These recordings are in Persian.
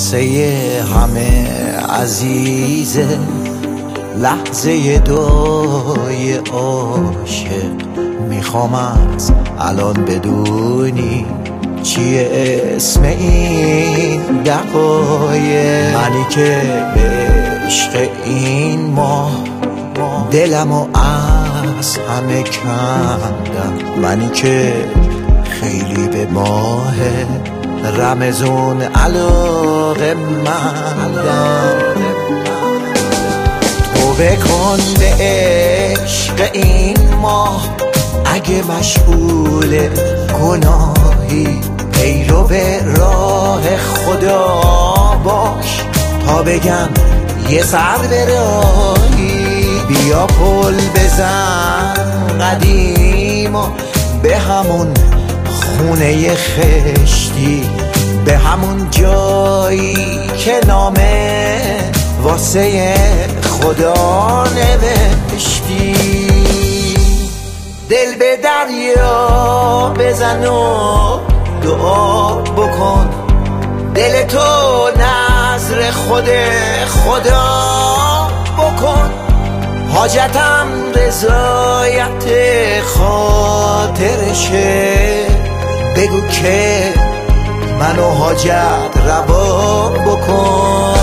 واسه همه عزیزه لحظه دعای عاشق. میخوام از الان بدونی چیه اسم این دقایق. منی که به عشق این ماه دلمو از همه کندم. منی که خیلی به ماه رمضون علاقه مندم. تو بکن به عشق این ماه اگه مشغول گناهی، پیرو به راه خدا باش تا بگم یه سر به راهی. بیا پل بزن قدیم و به همون خونه خشتی، به همون جایی که نامه واسه خدا نوشتی. دل به دریا بزن و دعا بکن، دل تو نظر خود خدا بکن. حاجتم رضایت خاطرشه، بگو که منو حاجت روا بکن.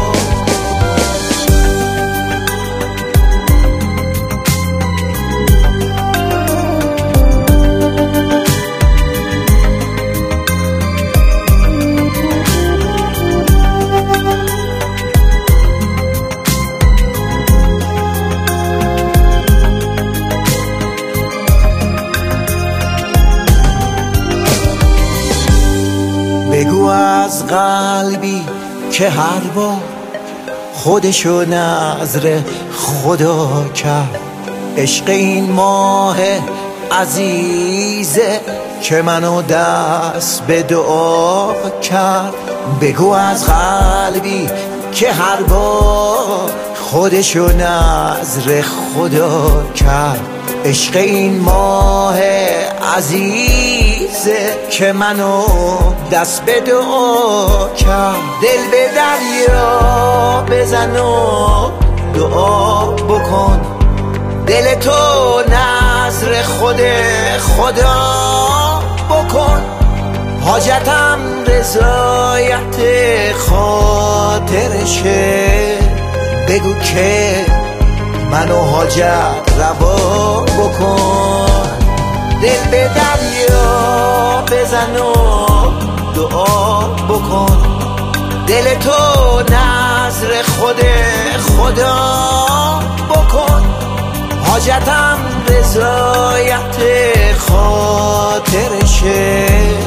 بگو از قلبی که هر بار خودشو نظر خدا کرد. عشق این ماه عزیزه که منو دست به دعا کرد. بگو از قلبی که هر بار خودشو نظر خدا کرد. عشق این ماه عزیزه که منو دست به دعا کرد. دل به دریا بزن و دعا بکن، دل تو نظر خود خدا بکن. حاجتم رضایت خاطرشه، بگو که منو حاجت روا بکن. دل به دریا بزن و دعا بکن، دل تو نظر خود خدا بکن. حاجتم رضایت خاطرشه،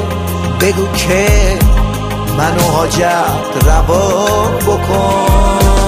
بگو که منو حاجت روا بکن.